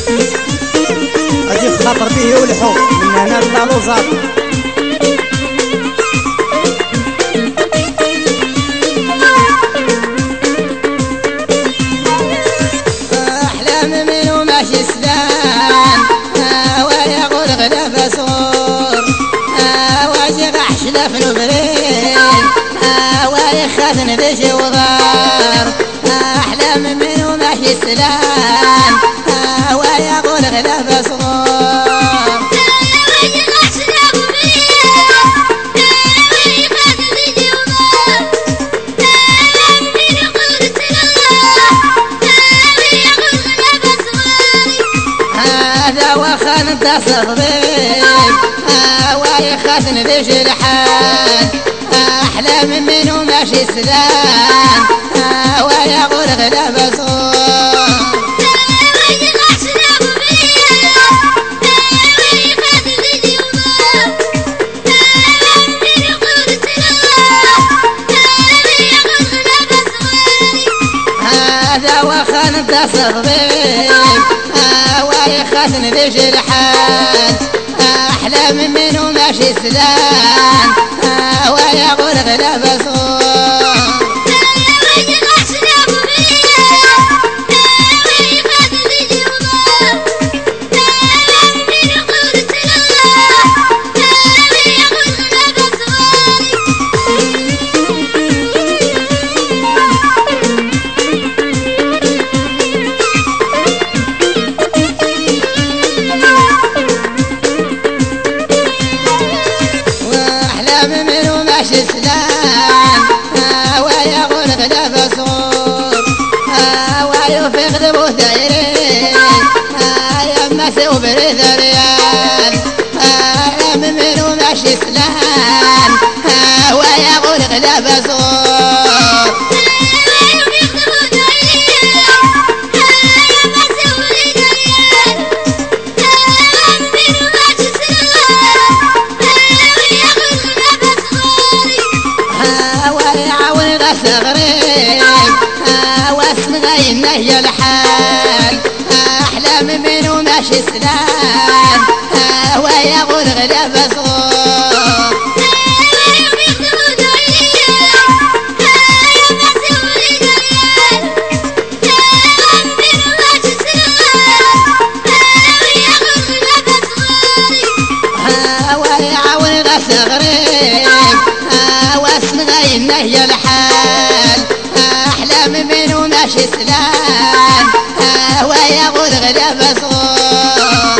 اجي خاطر به والحب من هنا للعروسات. احلام منو ماشي سلام ويقول غدا بسور واجي غحش لفن برين ويخاذن ذي وضار. احلام منو ماشي سلام ويقول غدا بسور وخان انتصر ضيف ويخاذن ذي جرحان. احلام منو ماشي سلام ويقول غدا بسور. هذا وخان انتصر ضيف ويخاذن ذي جرحان. احلام منو ماشي سلام ويقول غدا بسور. سلام ويقول غدا بسور ويوفق ذبو ثيرين يما ثوب ريان. منو ماشي سلام ويقول غدا بسور. غريب واسم غينا هي الحال. احلام منو ماشي سلام ويقول غدا بسور. ويعاون غس غريب واسم غينا هي الحال. احلام منو ماشي سلام ويقول غدا بسور.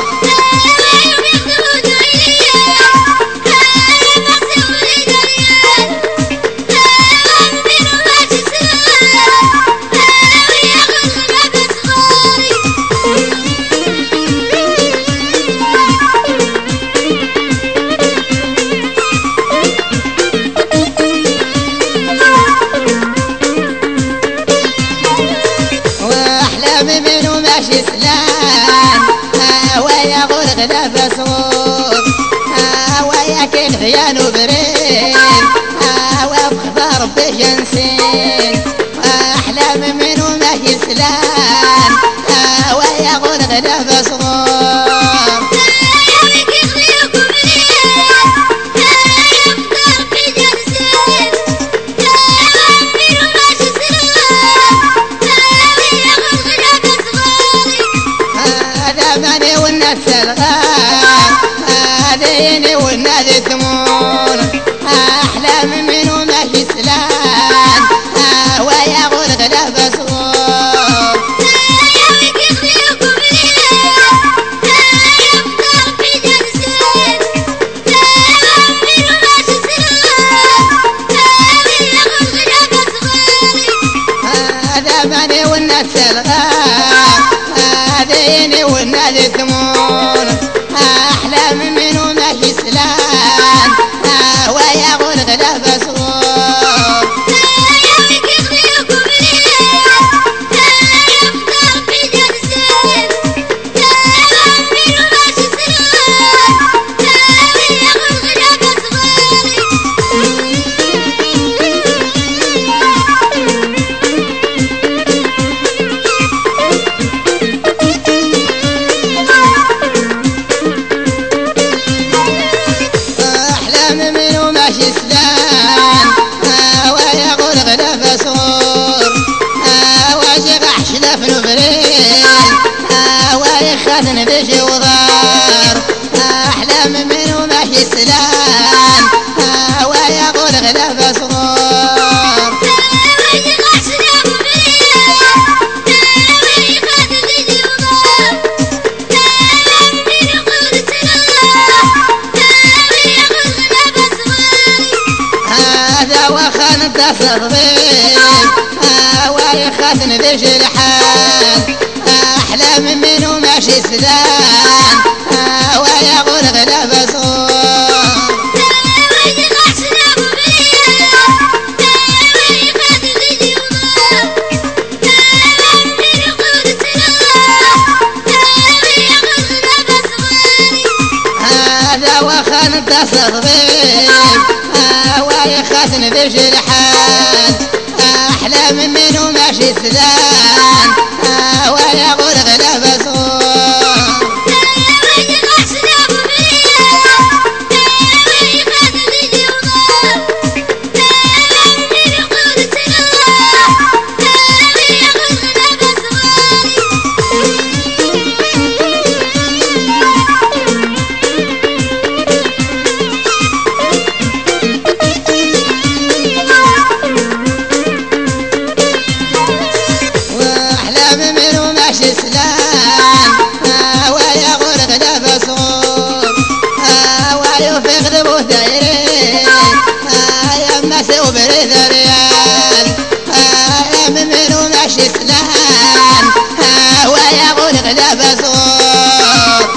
منو ماشي سلام ويقول غدا بسور. وياكل غيان وبرين وبخبار بجنسين. احلام منو ماشي سلام ويقول غدا بسور. والناس الغاب هذيني والناس ثمون. احلام منو ماشي سلام ويقول غدا بسور. هذا ماني والناس الغاب هذيني والناس ثمون. احلام منو ماشي سلام خاذن بيجي وغار أحلام منه ماشي سلام ويقول غلاب صغار هذا وخان تصغير ويخاذن بيجي الحال أحلام منه ماشي سلام ويقول غلاب صغار هذا وخان تصغير ويخاذن بيجي الحال أحلام منه ماشي سلام ويقول غلاب صغار وبريد ريال منه ماشي سلام ويقول غلاب صغار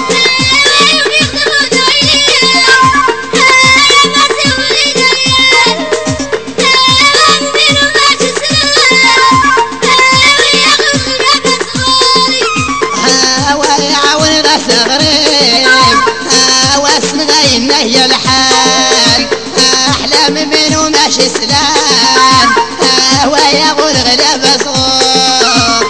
ويعاون غس غريب واسم غينه هي الحال أحلام منه ماشي سلام ويقول غلاب صغار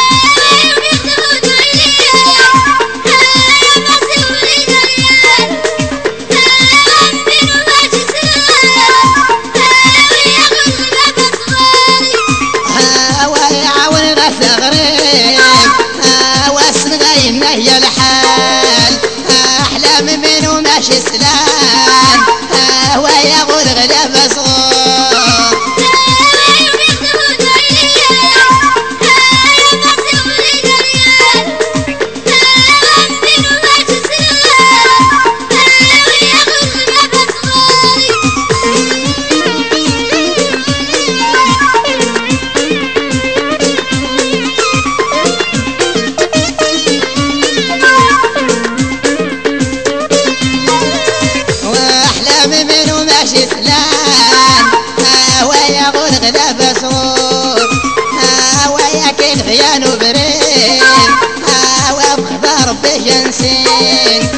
ويعاون غس غريب واسم غينه هي الحال أحلام منه ماشي سلام ويقول غلاب صغار وأحلام منه ماشي سلام ويقول غلاب صغار وياكل غيان وبرين وبخبار بجنسين